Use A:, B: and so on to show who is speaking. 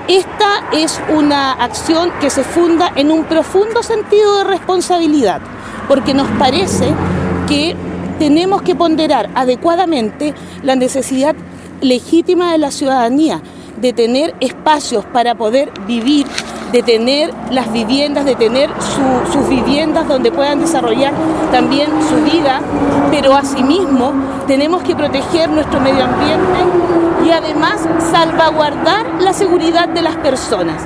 A: Esta es una acción que se funda en un profundo sentido de responsabilidad, porque nos parece que tenemos que ponderar adecuadamente la necesidad legítima de la ciudadanía de tener espacios para poder vivir, de tener las viviendas, de tener sus viviendas donde puedan desarrollar también su vida, pero asimismo tenemos que proteger nuestro medio ambiente y además salvaguardar la seguridad de las personas.